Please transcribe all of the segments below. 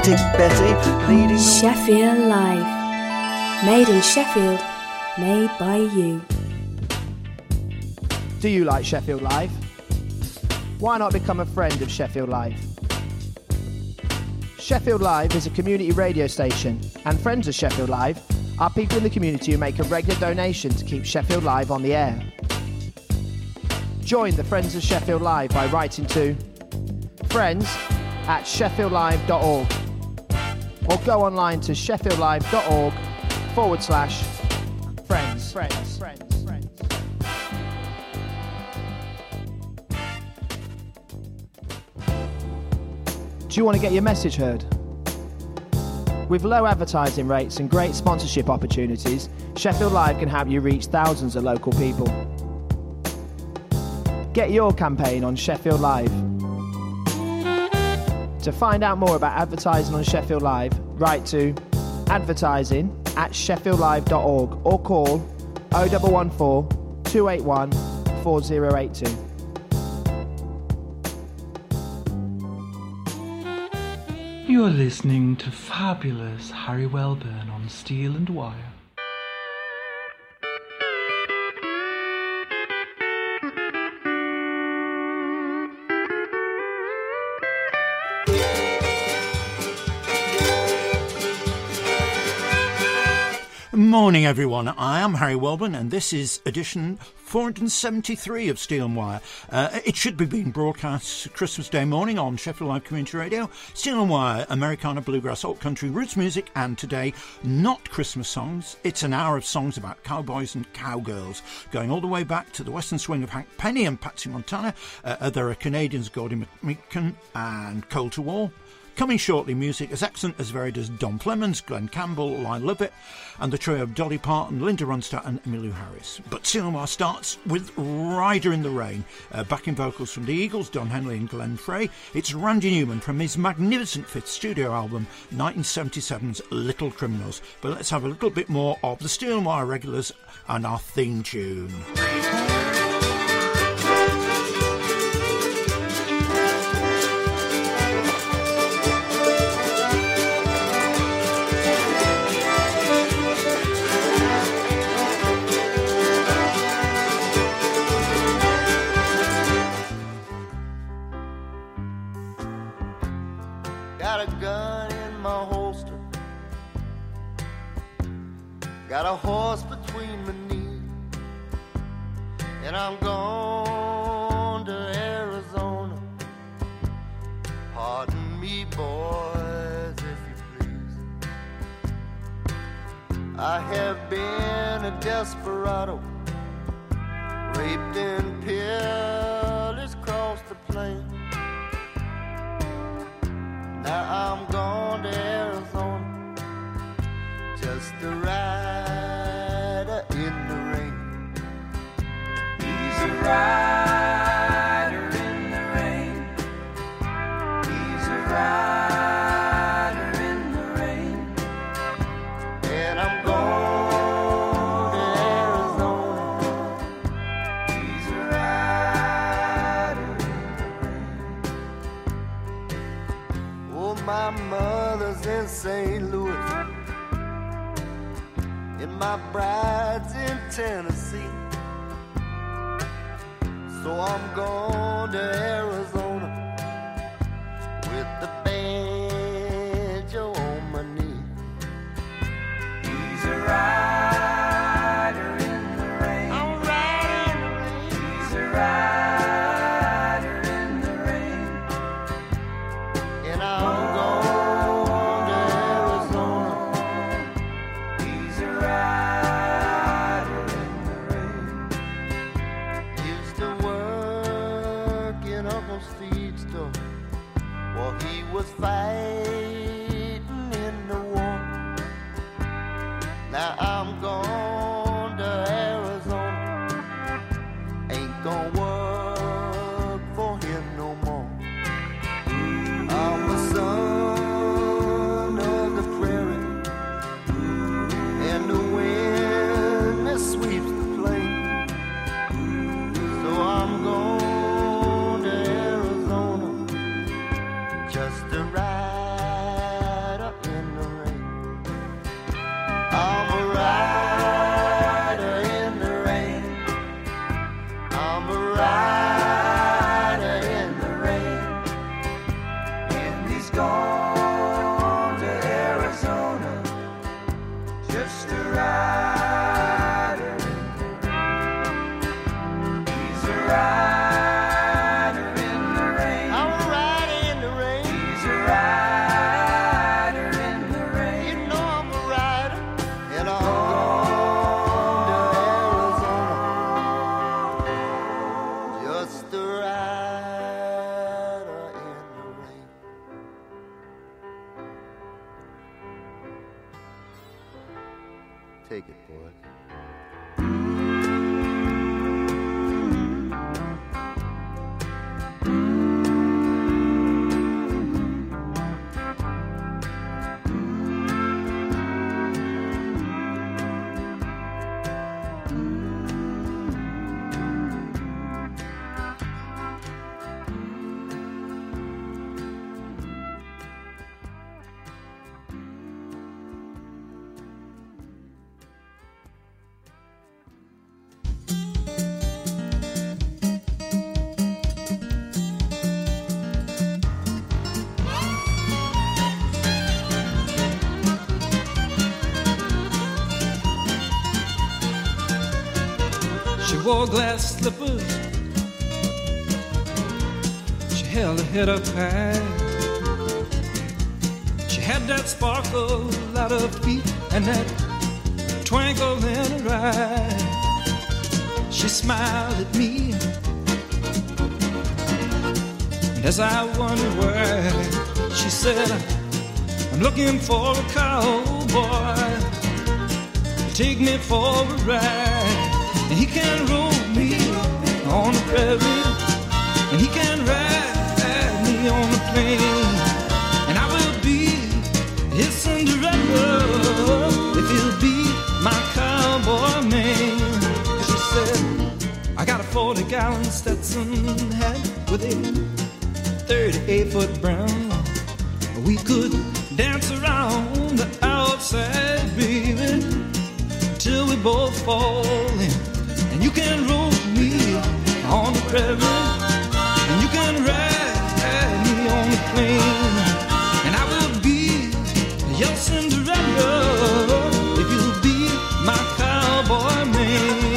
Dick Betty leading Sheffield Live. Made in Sheffield, made by you. Do you like Sheffield Live? Why not become a friend of Sheffield Live? Sheffield Live is a community radio station, and friends of Sheffield Live are people in the community who make a regular donation to keep Sheffield Live on the air. Join the Friends of Sheffield Live by writing to friends@sheffieldlive.org or go online to sheffieldlive.org/friends. Do you want to get your message heard? With low advertising rates and great sponsorship opportunities, Sheffield Live can help you reach thousands of local people. Get your campaign on Sheffield Live. To find out more about advertising on Sheffield Live, write to advertising@sheffieldlive.org or call 0114 281 4082. You're listening to fabulous Harry Welburn on Steel and Wire. Morning everyone, I am Harry Welburn and this is edition 473 of Steel and Wire. It should be being broadcast Christmas Day morning on Sheffield Live Community Radio. Steel and Wire, Americana, bluegrass, alt country, roots music, and today, not Christmas songs. It's an hour of songs about cowboys and cowgirls, going all the way back to the Western Swing of Hank Penny and Patsy Montana. There are Canadians Gordie McMeekan and Cole to War. Coming shortly, music as excellent, as varied as Don Clemens, Glenn Campbell, Lionel Lovett, and the trio of Dolly Parton, Linda Ronstadt and Emmylou Harris. But Steel and Wire starts with Rider in the Rain, backing vocals from the Eagles, Don Henley and Glenn Frey. It's Randy Newman from his magnificent fifth studio album, 1977's Little Criminals. But let's have a little bit more of the Steel and Wire regulars and our theme tune. Got a gun in my holster, got a horse between my knees, and I'm going to Arizona. Pardon me, boys, if you please. I have been a desperado, raped and pillaged across the plain. Now I'm going to Arizona, just a rider in the rain. He's a rider in the rain. He's a rider in the rain. And I'm going to Arizona. He's a rider in the rain. Oh, my mother's in St. Louis, and my bride's in Tennessee. So I'm going to Arizona with the banjo on my knee. He's a rider in the rain. I'm riding in the rain. He's a rider in the rain. And I'm going to Arizona. He's a rider in the rain. Used to work in Uncle Steve's store while he was just a rider. He's a rider in the rain. I'm a rider in the rain. He's a rider in the rain. You know I'm a rider, and I'm going to Arizona. Just a rider in the rain. Take it, boy. She wore glass slippers. She held her head up high. She had that sparkle at her feet and that twinkle in her eye. She smiled at me, and as I wondered why, she said, I'm looking for a cowboy to take me for a ride. And he can roll me on the prairie, and he can ride me on the plain, and I will be his Cinderella if he'll be my cowboy man. She said, I got a 40-gallon Stetson hat with a 38-foot brim. We could dance around the outside, baby, till we both fall in. You can roll me on the prairie, and you can ride me on the plain, and I will be your Cinderella if you'll be my cowboy man.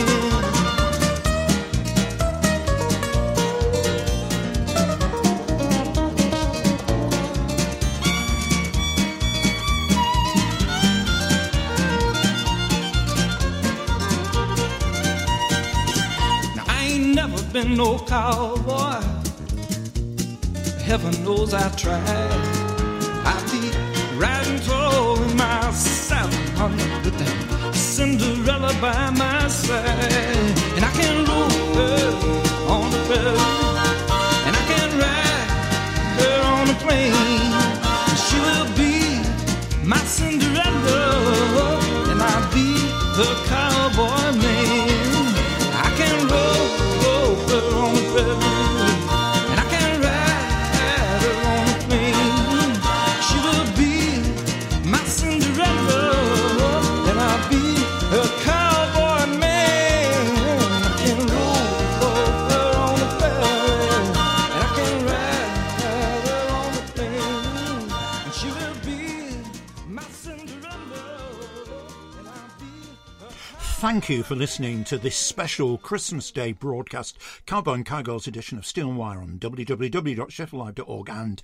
Been no cowboy, heaven knows I tried. I'd be riding tall in my saddle, honey, with that Cinderella by my side. And I can roll her on the prairie, and I can ride her on the plain, and she will be my Cinderella, and I'll be the cowboy man. I can roll her on the prairie, and I can ride her on the plain. She will be my Cinderella, and I'll be her cowboy man. I can roll her on the prairie, and I can ride her on the plain, and she will be my Cinderella, and I'll be her. Thank you for listening to this special Christmas Day broadcast, Cowboy and Cowgirls edition of Steel and Wire on www.sheffieldlive.org and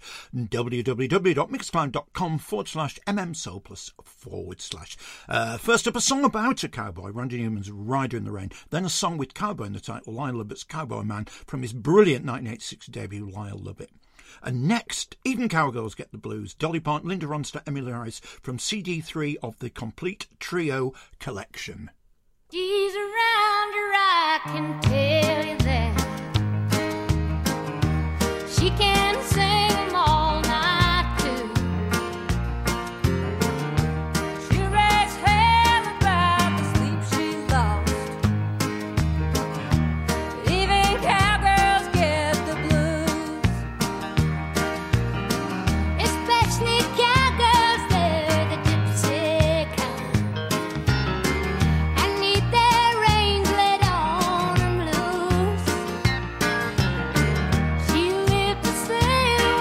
www.mixcloud.com/mmsoulplus/. First up, a song about a cowboy, Randy Newman's Rider in the Rain, then a song with cowboy in the title, Lyle Lovett's Cowboy Man, from his brilliant 1986 debut, Lyle Lovett. And next, Even Cowgirls Get the Blues, Dolly Parton, Linda Ronstadt, Emily Harris, from CD3 of the Complete Trio Collection. She's around her, I can tell you that. She can sing 'em all night too. She raise hell about the sleep she's lost. Even cowgirls get the blues, especially cowgirls, they're the gypsy kind. Their reins laid on them loose. She lived to sail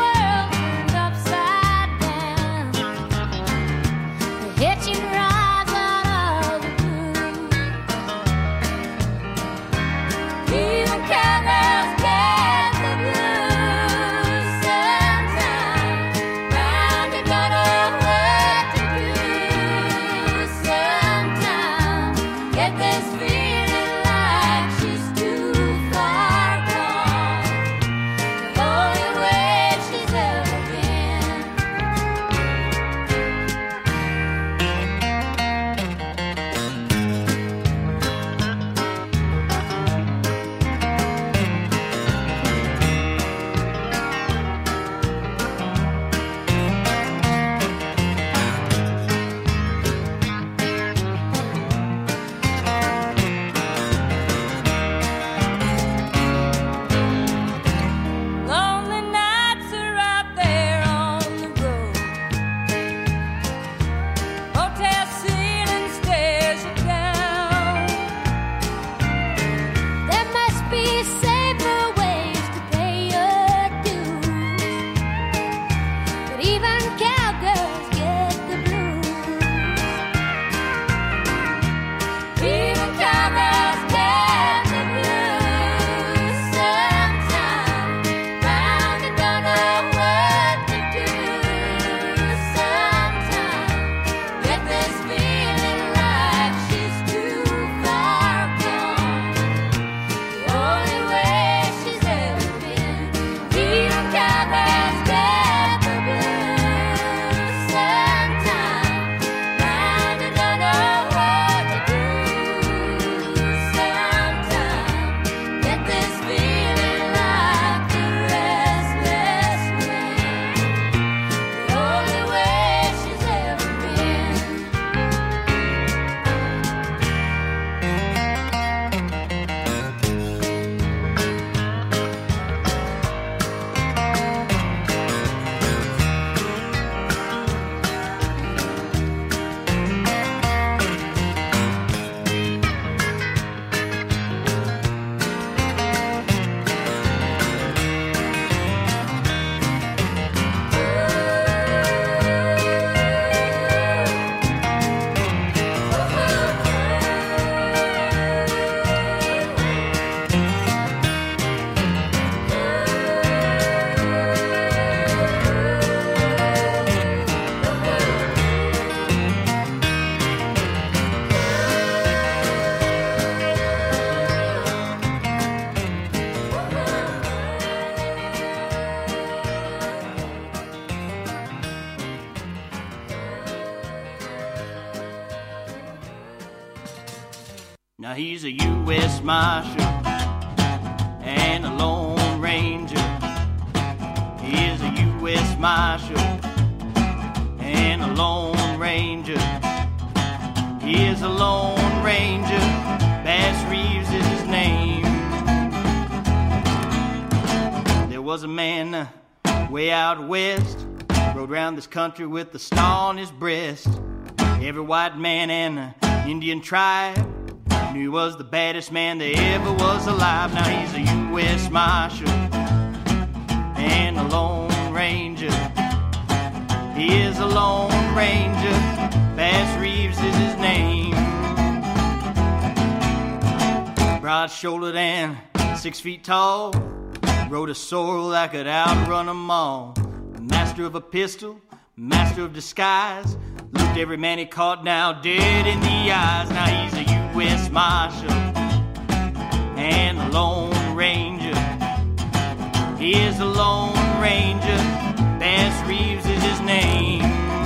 Now he's a U.S. Marshal and a Lone Ranger. He is a U.S. Marshal and a Lone Ranger. He is a Lone Ranger. Bass Reeves is his name. There was a man way out west, rode around this country with a star on his breast. Every white man and Indian tribe knew he was the baddest man that ever was alive. Now he's a U.S. Marshal and a Lone Ranger. He is a Lone Ranger. Bass Reeves is his name. Broad-shouldered and 6 feet tall, rode a sorrel that could outrun them all. Master of a pistol, master of disguise, looked every man he caught now dead in the eyes. Now he's a U.S. Marshal and a Lone Ranger. He is a Lone Ranger. Bass Reeves is his name.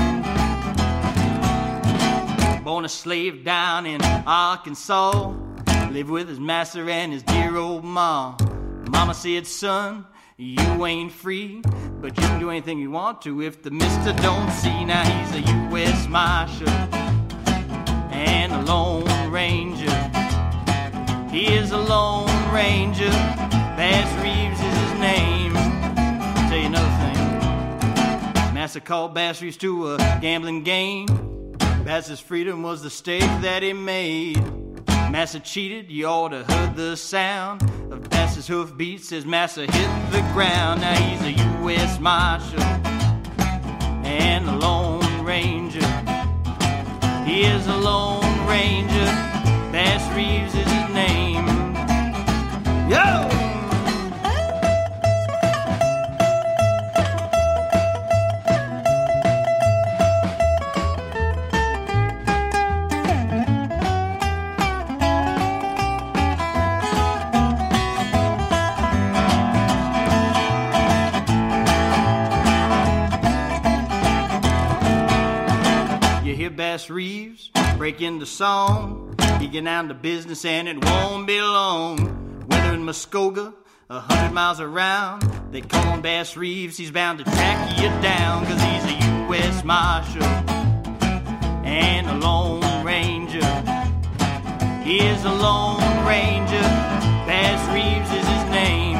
Born a slave down in Arkansas, lived with his master and his dear old ma. Mama said, son, you ain't free, but you can do anything you want to if the mister don't see. Now he's a U.S. Marshal and a Lone Ranger. He is a Lone Ranger. Bass Reeves is his name. I'll tell you another thing. Master called Bass Reeves to a gambling game. Bass's freedom was the stake that he made. Master cheated, you ought to heard the sound of Bass's hoofbeats as Master hit the ground. Now he's a U.S. Marshal and a Lone Ranger. He is a Lone Ranger. Bass Reeves is his name. Yo! Bass Reeves break into song. He get down to business and it won't be long. Whether in Muskogee, 100 miles around, they call him Bass Reeves. He's bound to track you down, cause he's a U.S. Marshal and a Lone Ranger. He is a Lone Ranger. Bass Reeves is his name.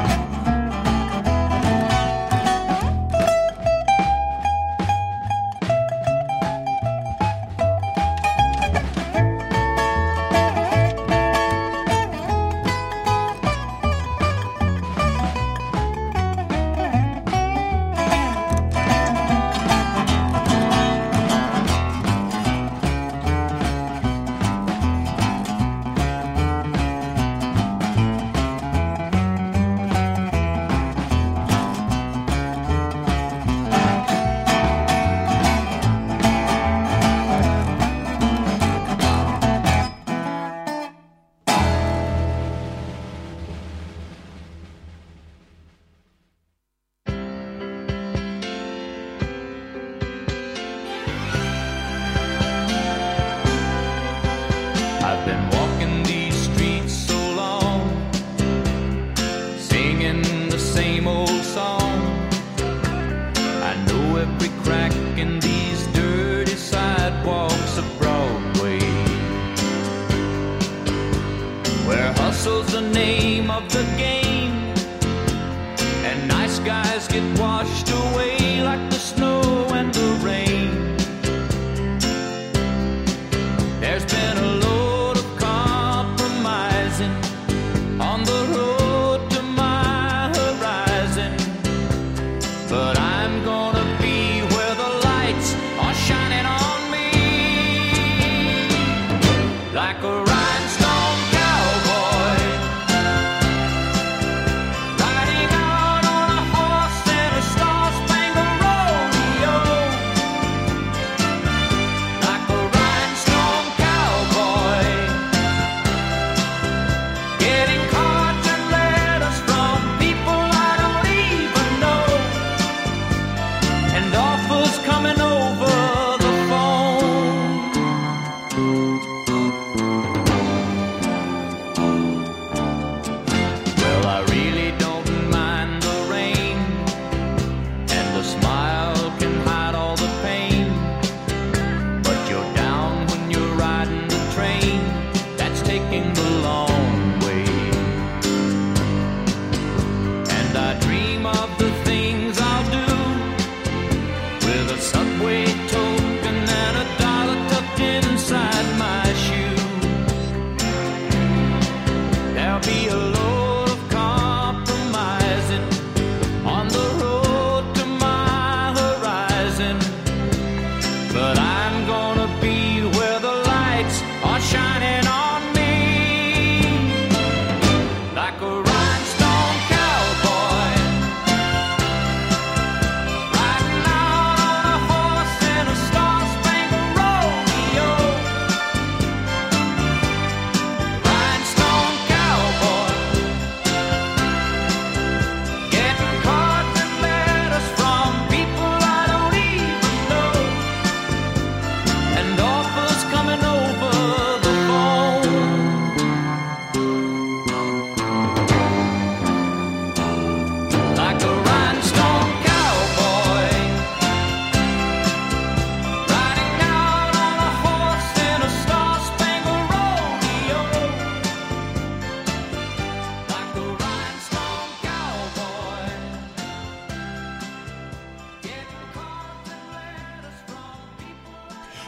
Riding out on a horse in a star-spangled rodeo.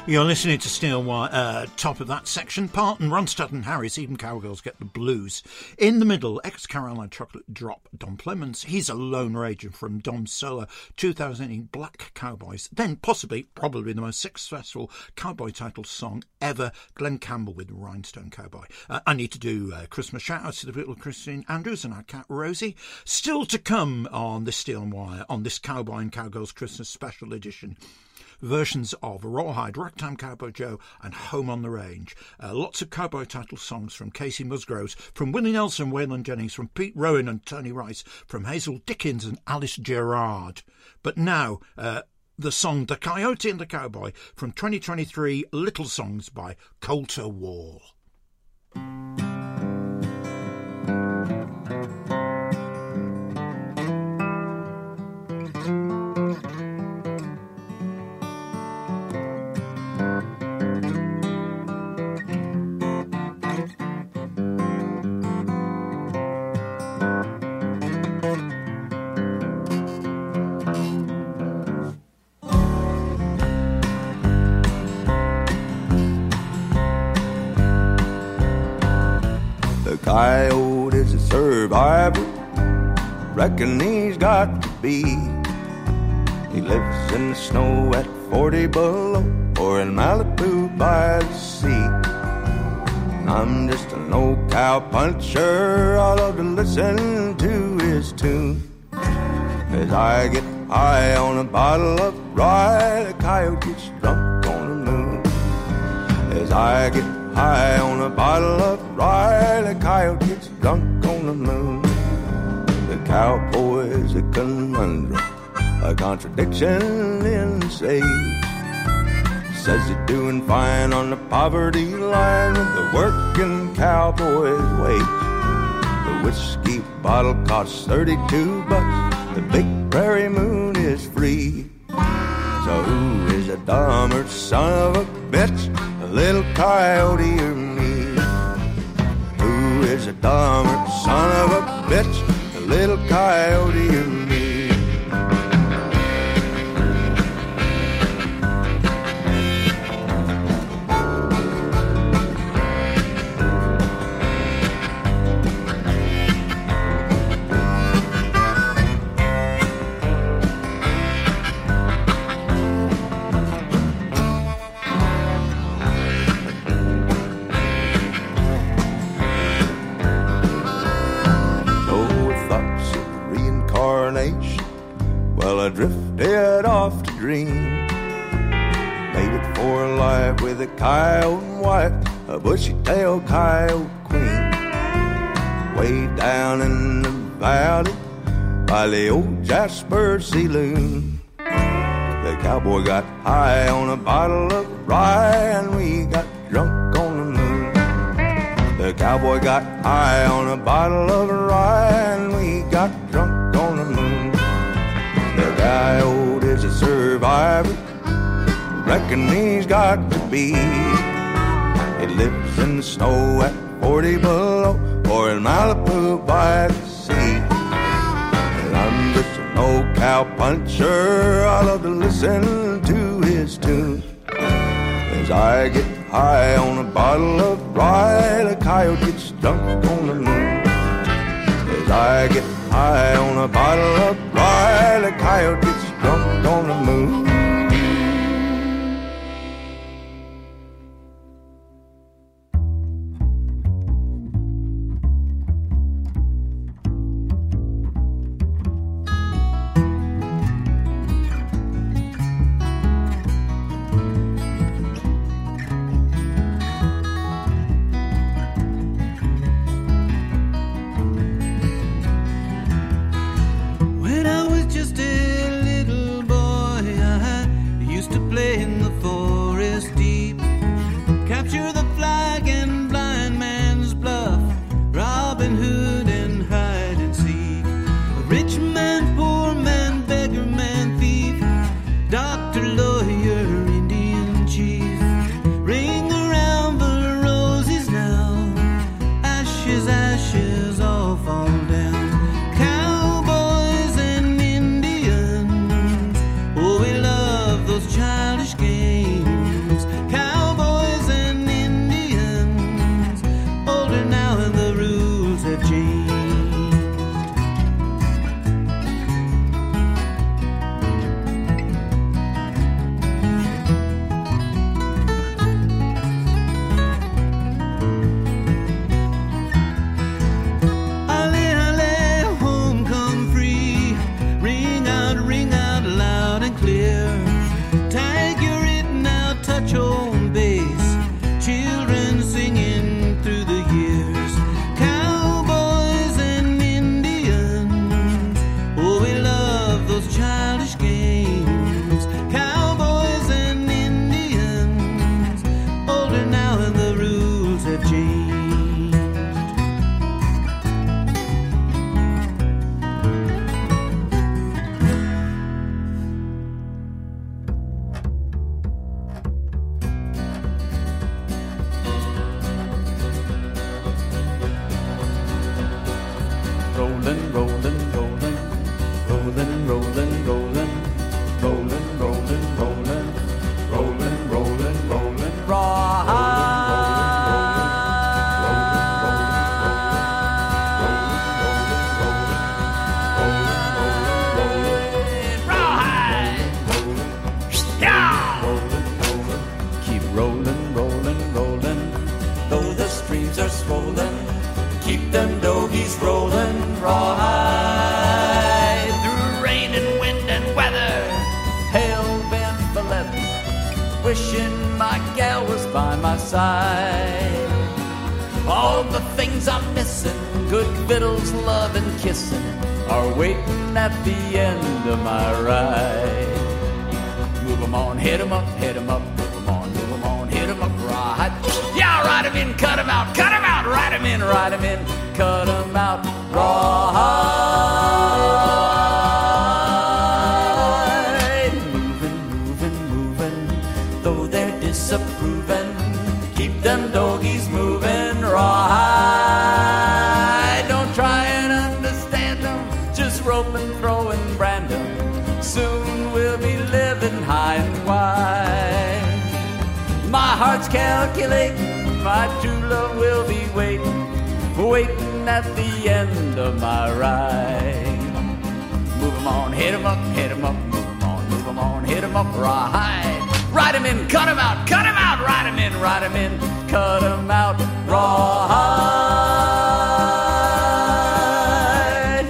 You're listening to Steel Wire. Top of that section, Parton, Ronstadt and Harris, Even Cowgirls Get the Blues. In the middle, ex-Caroline Chocolate Drop, Don Clements. He's a Lone Ranger from Dom's solo 2018 Black Cowboys. Then probably the most successful cowboy title song ever, Glenn Campbell with Rhinestone Cowboy. I need to do Christmas shout-outs to the little Christine Andrews and our cat Rosie. Still to come on this Steel Wire, on this Cowboy and Cowgirls Christmas Special Edition. Versions of Rawhide, Ragtime Cowboy Joe and Home on the Range. Lots of cowboy title songs from Casey Musgroves, from Willie Nelson, Waylon Jennings, from Pete Rowan and Tony Rice, from Hazel Dickens and Alice Gerard. But now, the song The Coyote and the Cowboy from 2023 Little Songs by Colter Wall. Coyote is a survivor, reckon he's got to be. He lives in the snow at 40 below, or in Malibu by the sea. I'm just an old cow puncher, I love to listen to his tune. As I get high on a bottle of rye, the coyote gets drunk on the moon. As I get high on a bottle of rye, the coyote gets drunk on the moon. The cowboy's a conundrum, a contradiction in the sage. Says he's doing fine on the poverty line with the working cowboy's wage. The whiskey bottle costs 32 bucks, the big prairie moon is free. So who is a dumber son of a bitch, a little coyote or me? Who is a dumber son of a bitch, a little coyote or me? I drifted off to dream, made it for life with a coyote wife, a bushy-tailed coyote queen. Way down in the valley by the old Jasper Saloon, the cowboy got high on a bottle of rye and we got drunk on the moon. The cowboy got high on a bottle of rye and we got drunk on the moon. The coyote is a survivor, reckon he's got to be. He lives in the snow at 40 below, or in Malibu by the sea. And I'm just an old cow puncher, I love to listen to his tune. As I get high on a bottle of rye, the coyote gets drunk on the moon. As I get high on a bottle of rye, the coyote gets drunk on the moon. When I was just a little boy, I wishing my gal was by my side. All the things I'm missing, good victuals, love and kissing, are waiting at the end of my ride. Move 'em on, hit 'em up, hit 'em up, move 'em on, hit 'em up, right. Yeah, ride 'em in, cut 'em out, ride 'em in, cut 'em out, right. Moving, though they're disapproving, keep them doggies moving, right. Don't try and understand them, just rope and throw and brand them. Soon we'll be living high and wide. My heart's calculating, my true love will be waiting at the end of my ride. Move 'em on, hit 'em up, move 'em on, hit 'em up, right. Ride 'em in, cut 'em out, ride 'em in, cut 'em out, right,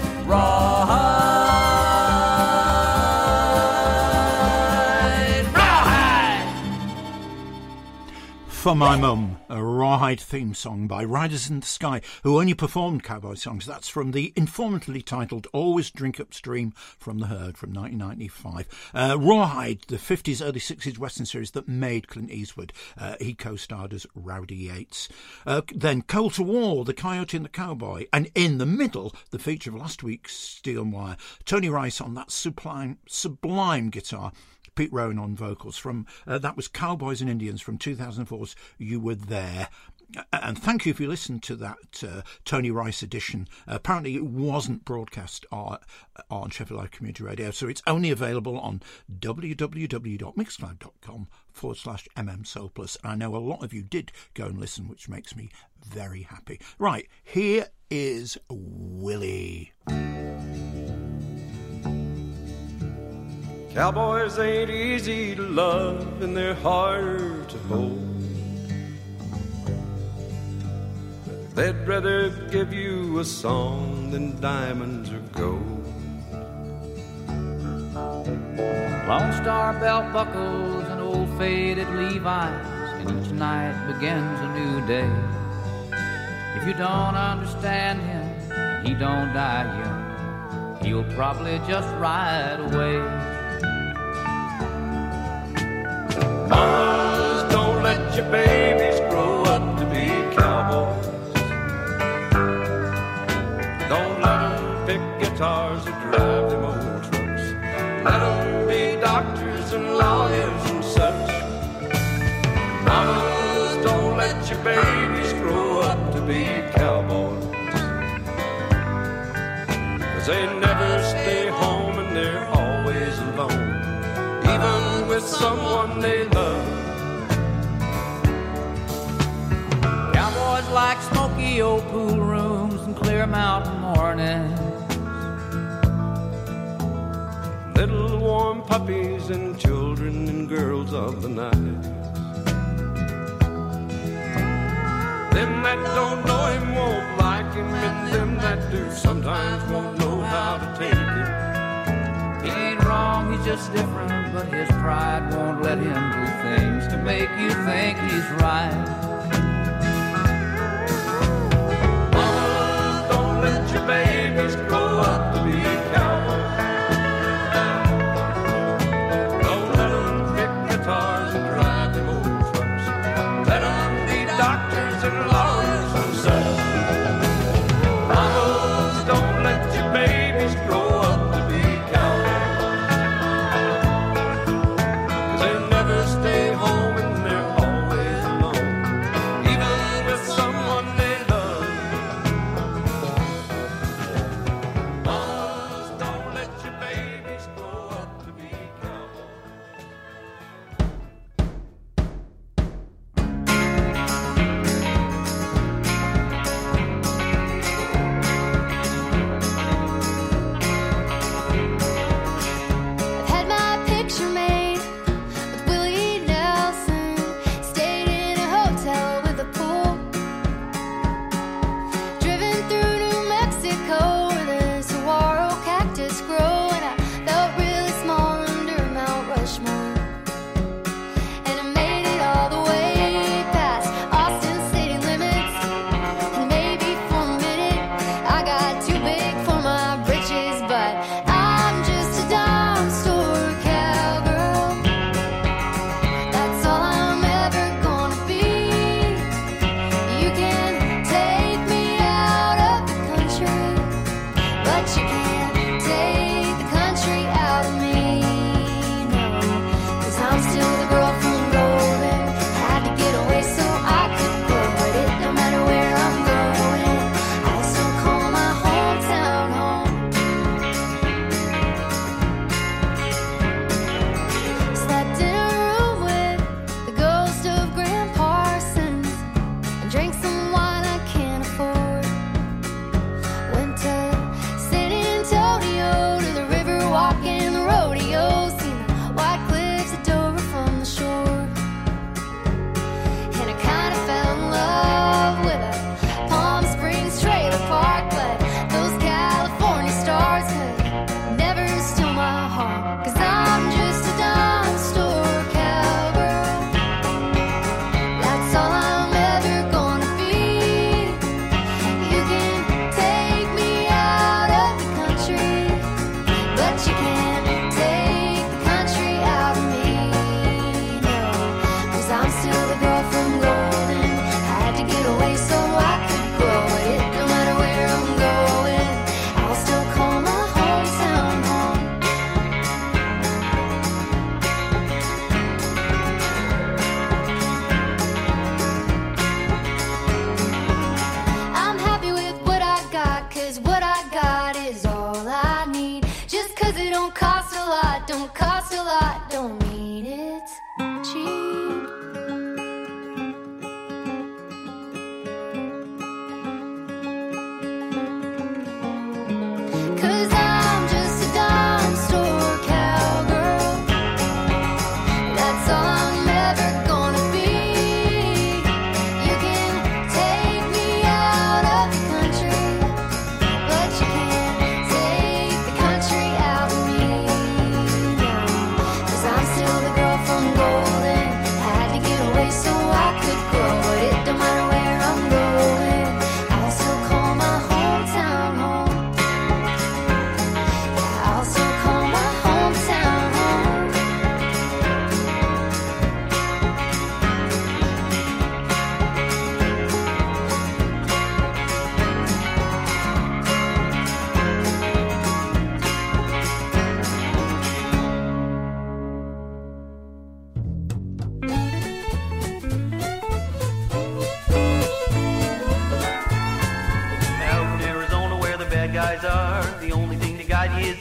right. For My Mum, a Rawhide theme song by Riders in the Sky, who only performed cowboy songs. That's from the informatively titled Always Drink Upstream from the Herd from 1995. Rawhide, the 50s, early 60s Western series that made Clint Eastwood. He co-starred as Rowdy Yates. Then Coal to War, The Coyote and the Cowboy. And in the middle, the feature of last week's Steel and Wire, Tony Rice on that sublime guitar, Pete Rowan on vocals. That was Cowboys and Indians from 2004's You Were There. And thank you if you listened to that Tony Rice edition. Apparently it wasn't broadcast on Sheffield Live Community Radio, so it's only available on www.mixcloud.com/mmsoulplus. And I know a lot of you did go and listen, which makes me very happy. Right, here is Willie. Cowboys ain't easy to love and they're harder to hold. They'd rather give you a song than diamonds or gold. Lone Star belt buckles and old faded Levi's, and each night begins a new day. If you don't understand him, he don't die young, he'll probably just ride away. Mamas, don't let your babies grow up to be cowboys. Don't let them pick guitars or drive them old trucks. Let them be doctors and lawyers and such. Mamas, don't let your babies grow up to be cowboys. 'Cause they never stay home and they're always alone, even with someone they love. Cowboys like smoky old pool rooms and clear mountain mornings, Little warm puppies and children and girls of the night. Them that don't know him won't like him, and them that do sometimes won't know how to take it. he ain't wrong, he's just different, but his pride won't let him do things to make you think he's right. Mamas, don't let your babies grow up to be cowboys. Don't let them pick guitars and drive them old trucks. Let them be doctors and lawyers and such. Mamas, don't let your babies grow up to be cowboys. 'Cause they never stay home and they're always alone,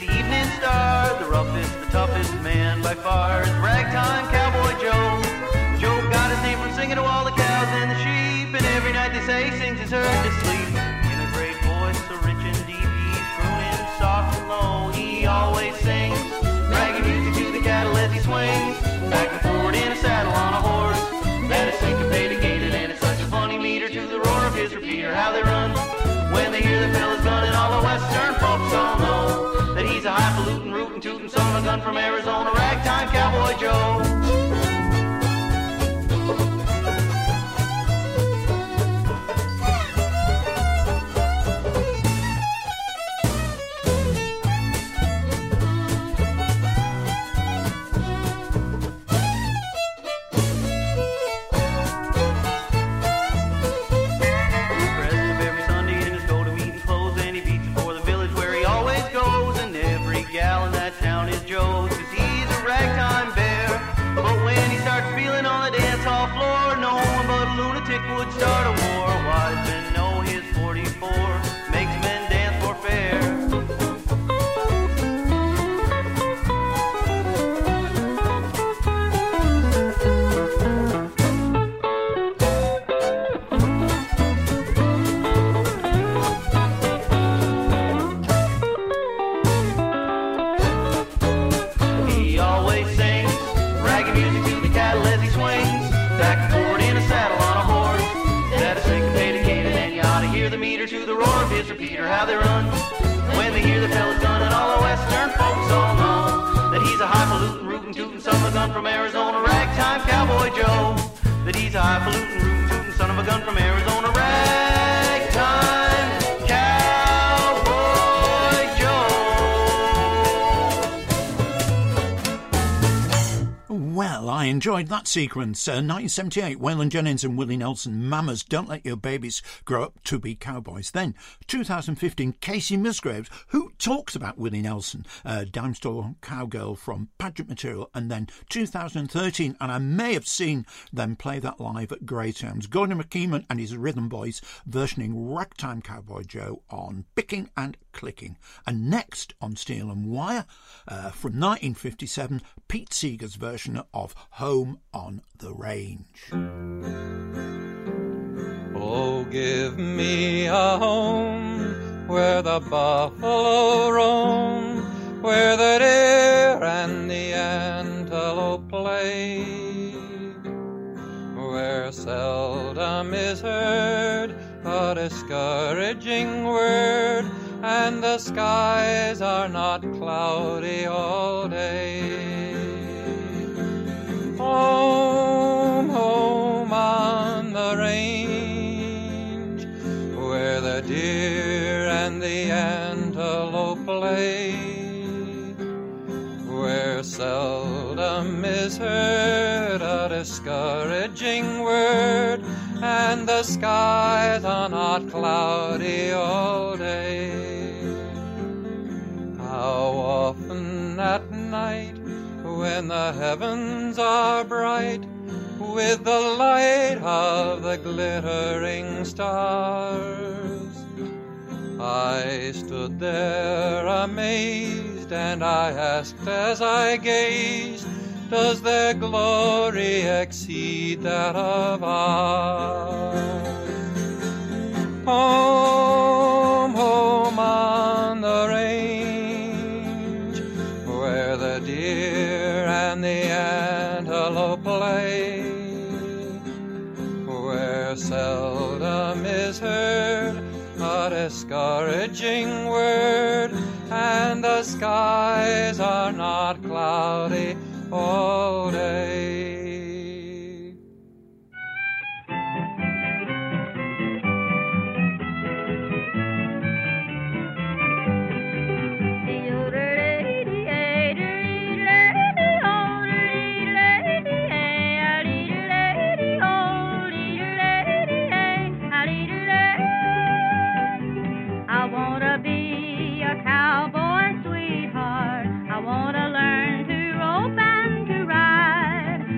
the evening star, the roughest, the toughest man by far is Ragtime Cowboy Joe. Joe got his name from singing to all the cows and the sheep, and every night they say he sings his herd to sleep. In a great voice, so rich and deep, he's crooning soft and low. He always sings raggy music to the cattle as he swings back and forward in a saddle on a horse that is syncopated, and it's such a funny meter to the roar of his repeater. How they run when they hear the fellas gunning. All the western folks all know that he's a highfalutin, rootin', tootin' son of a gun from Arizona, Ragtime Cowboy Joe. Would start a war. Wise men know his 44 makes men dance for fair. He always sings raggy music to the cattle as he swings back and forward in a saddle on a horse that is syncopated, and you ought to hear the meter to the roar of his repeater. How they run when they hear the fellas gunning. All the western folks all know that he's a highfalutin, rootin', tootin' son of a gun from Arizona, Ragtime Cowboy Joe. That he's a highfalutin, rootin', tootin' son of a gun from Arizona, Ragtime Cowboy Joe. Well, I enjoyed that sequence. 1978, Waylon Jennings and Willie Nelson, Mamas, Don't Let Your Babies Grow Up to Be Cowboys. Then, 2015, Casey Musgraves, who talks about Willie Nelson, Dime Store Cowgirl from Pageant Material. And then 2013, and I may have seen them play that live at Greyhounds, Gordon McKeeman and his Rhythm Boys versioning Ragtime Cowboy Joe on Picking and Clicking. And next on Steel and Wire, from 1957, Pete Seeger's version of Home on the Range. Oh, give me a home where the buffalo roam, where the deer and the antelope play, where seldom is heard a discouraging word, and the skies are not cloudy all day. Home, home on the range, where the deer and the antelope play, where seldom is heard a discouraging word, and the skies are not cloudy all day. How often at night, when the heavens are bright with the light of the glittering stars, I stood there amazed, and I asked as I gazed, does their glory exceed that of ours? Home, home on the range, where the deer and the antelope play, where seldom is heard a discouraging word, and the skies are not cloudy all day. I wanna be a cowboy sweetheart. I wanna learn to rope and to ride.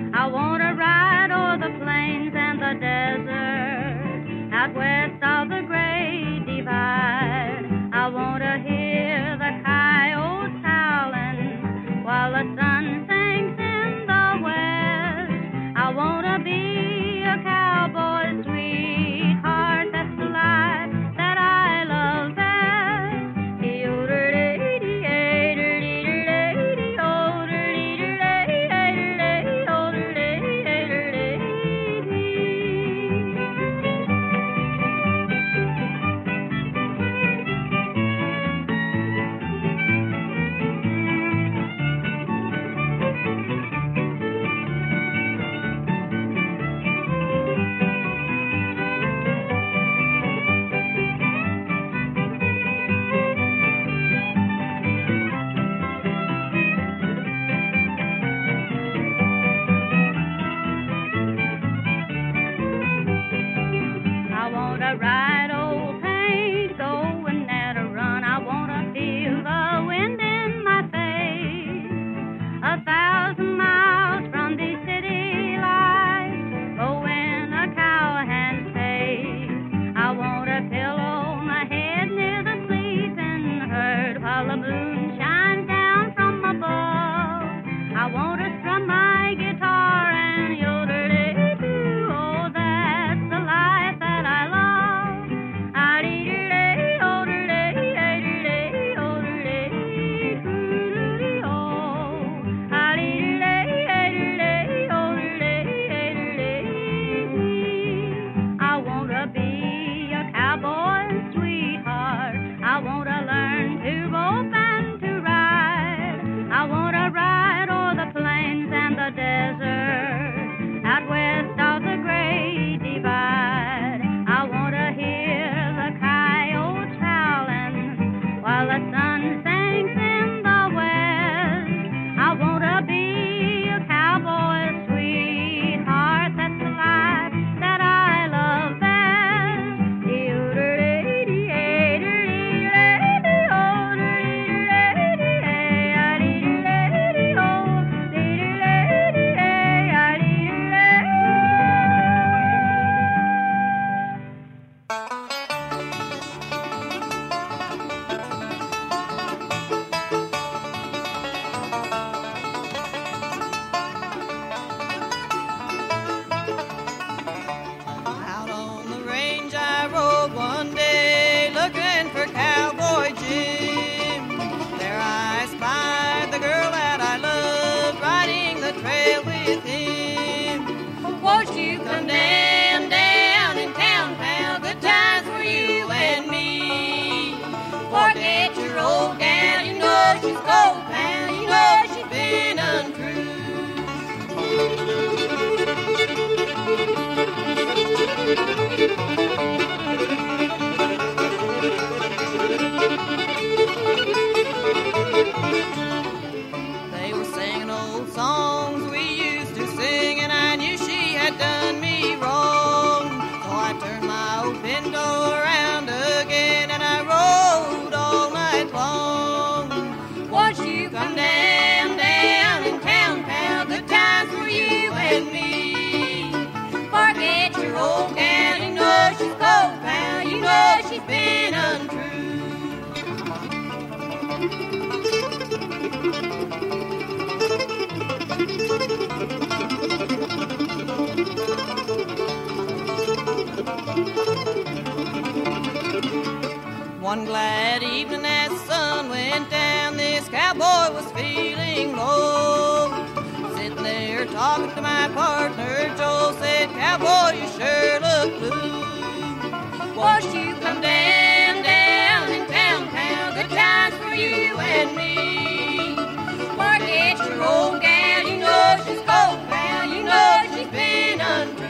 One glad evening as the sun went down, this cowboy was feeling low. Sitting there talking to my partner, Joe, said, "Cowboy, you sure look blue. Won't you come down, down in town, good times for you and me. Margaret's your old gal, you know she's cold, pal, you know she's been untrue."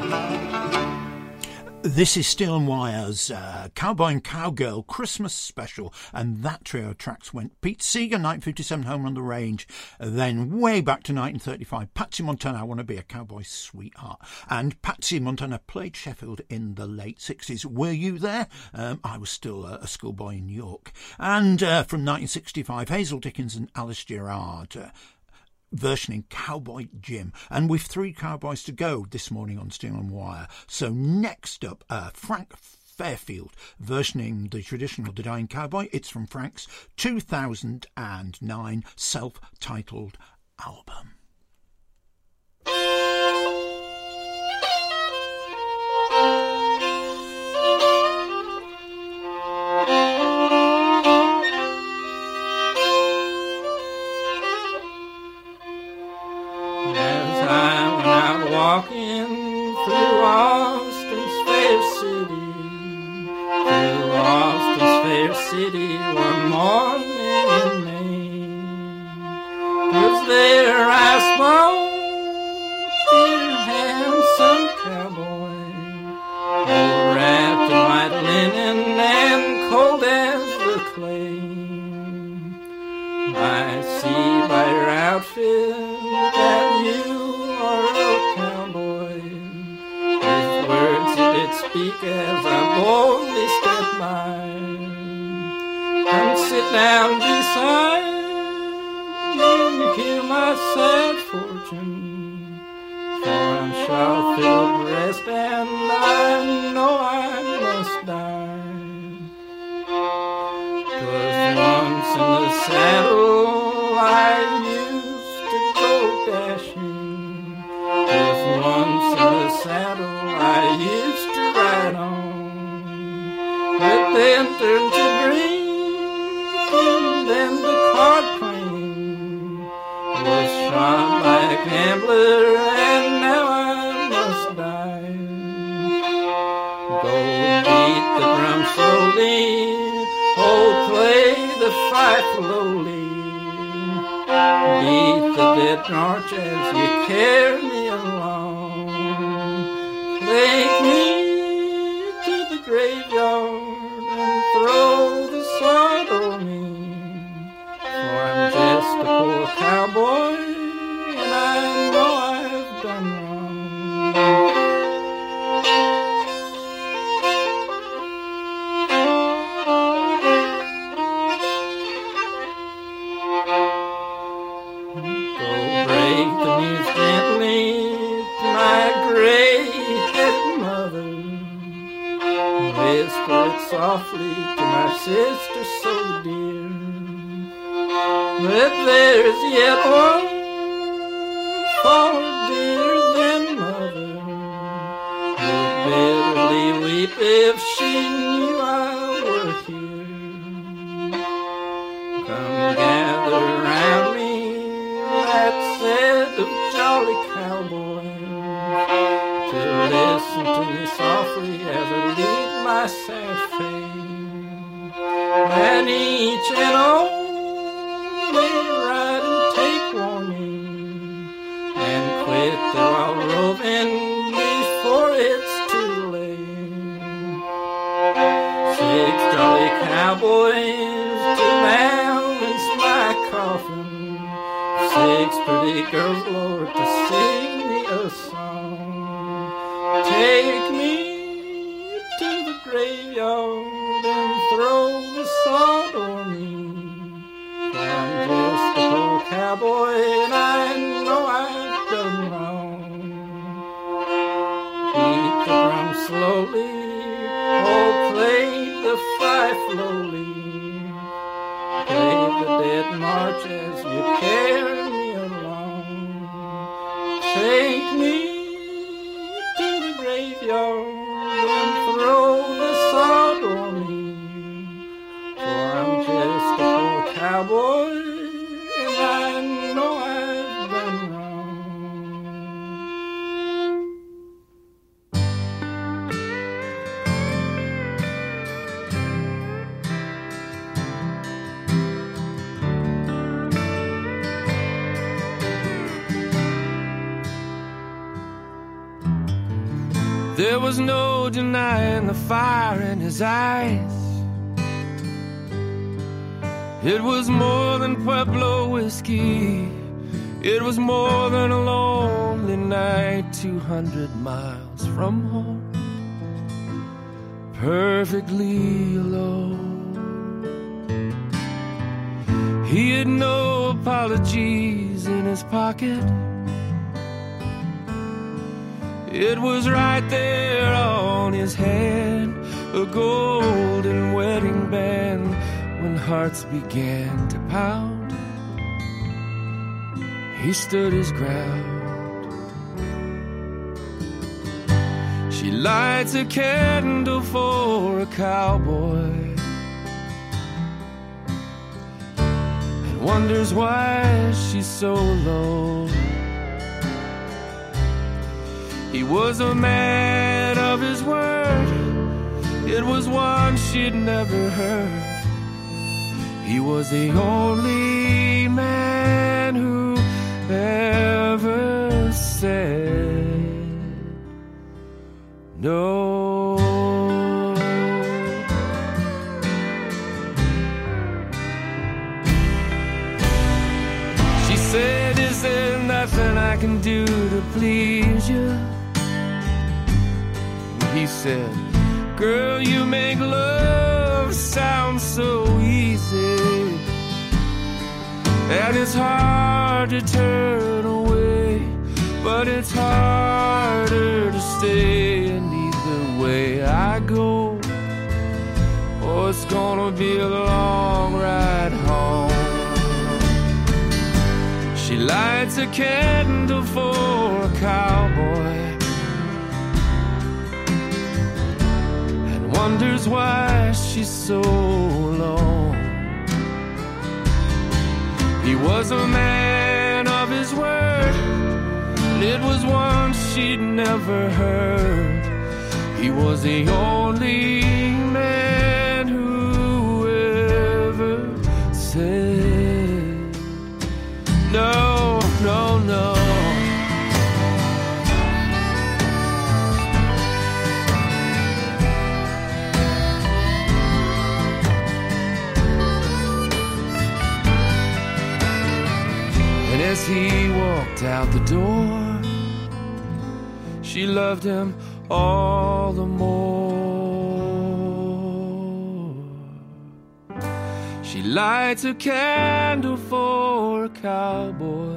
This is Steel and Wire's Cowboy and Cowgirl Christmas special, and that trio of tracks went Pete Seeger, 1957, Home on the Range, then way back to 1935, Patsy Montana, I Want to Be a Cowboy's Sweetheart, and Patsy Montana played Sheffield in the late 60s. Were you there? I was still a schoolboy in New York. And from 1965, Hazel Dickens and Alice Gerard, versioning Cowboy Jim. And with 3 cowboys to go this morning on Steel and Wire. So next up, Frank Fairfield versioning the traditional The Dying Cowboy. It's from Frank's 2009 self-titled album. Walking through Austin's fair city, one morning in May. 'Twas there I spoke, dear handsome cowboy, all wrapped in white linen and cold as the clay. I see by your outfit that you are a cowboy. His words he did speak as I boldly stepped by. Come sit down beside me and hear my sad fortune, for I'm shot-filled breast and I know I must die. 'Twas once in the saddle I used to go dashing. 'Twas once in the saddle I used to ride on, but then turned to drink and then to card playing. Was shot by a gambler and now I must die. Go beat the drum slowly, oh play the fife lowly. Beat the dead march as you carry me along. Take me to the graveyard and throw the sod on me, for I'm just a poor cowboy and I know I've done wrong. Whisper it softly to my sister so dear, that there's yet one far dearer than mother, would bitterly weep if she knew I were here. Come gather around me, that set of jolly cowboys, to listen to me softly as I lead my sad fate. And each and all may ride and take warning, and quit their wild roving before it's too late. 6 jolly cowboys to balance my coffin, 6 pretty girls, Lord, to sing me a song. Take me to the graveyard and throw the sod on me, for I'm just a poor cowboy and I know I've done wrong. Beat the drum slowly, oh play the fife lowly, play the dead march as you carry me along. Take me graveyard and throw the sod on me, cowboy, and I know I've done wrong. There was no denying the fire in his eyes. It was more than Pueblo whiskey. It was more than a lonely night 200 miles from home, perfectly alone. He had no apologies in his pocket. It was right there on his hand, a golden wedding band. When hearts began to pound, he stood his ground. She lights a candle for a cowboy and wonders why she's so low. He was a man of his word. It was one she'd never heard. He was the only man who ever said no. She said, is there nothing I can do to please you? He said, girl, you make love sound so easy, and it's hard to turn away, but it's harder to stay. And either way I go, oh, it's gonna be a long ride home. She lights a candle for a cowboy, wonders why she's so alone. He was a man of his word, and it was one she'd never heard. He was the only man who ever said no, no, no. As he walked out the door, she loved him all the more. She lights a candle for a cowboy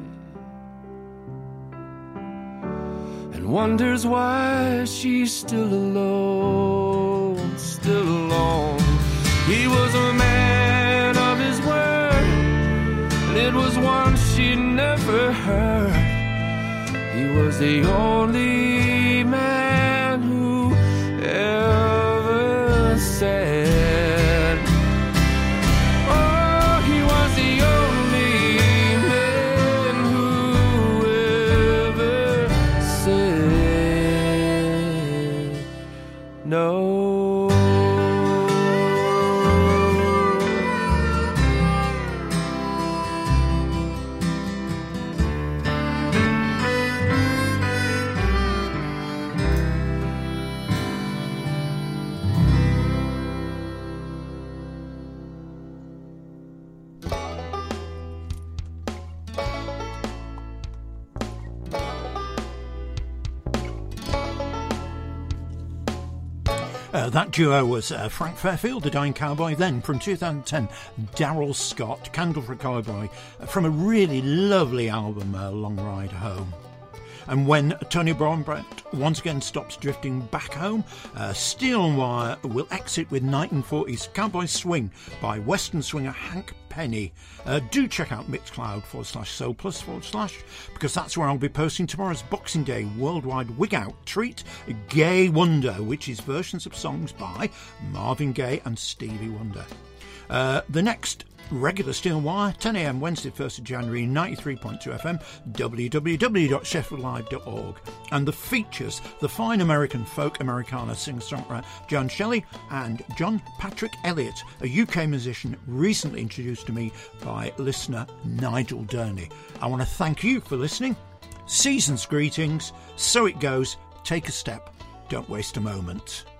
and wonders why she's still alone, still alone. He was a man of his word, and it was one she'd never heard. He was the only man who ever said, oh, he was the only man who ever said no. That duo was Frank Fairfield, The Dying Cowboy, then from 2010, Darrell Scott, Candle for a Cowboy, from a really lovely album, Long Ride Home. And when Tony Brombrett once again stops drifting back home, Steel and Wire will exit with 1940s Cowboy Swing by Western swinger Hank Penny. Do check out Mixcloud/SoulPlus/ because that's where I'll be posting tomorrow's Boxing Day worldwide wig out treat, Gay Wonder, which is versions of songs by Marvin Gaye and Stevie Wonder. The next regular Steel Wire, 10 a.m. Wednesday, 1st of January, 93.2 FM, www.sheffieldlive.org. And the features, the fine American folk Americana singer-songwriter Joan Shelley and John Patrick Elliott, a UK musician recently introduced to me by listener Nigel Durney. I want to thank you for listening. Season's greetings. So it goes. Take a step. Don't waste a moment.